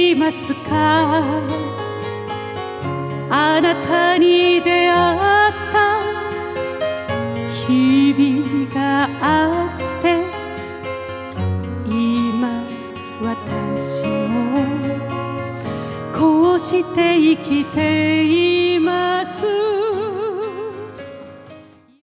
いますか。あなたに出会った日々があって今私もこうして生きて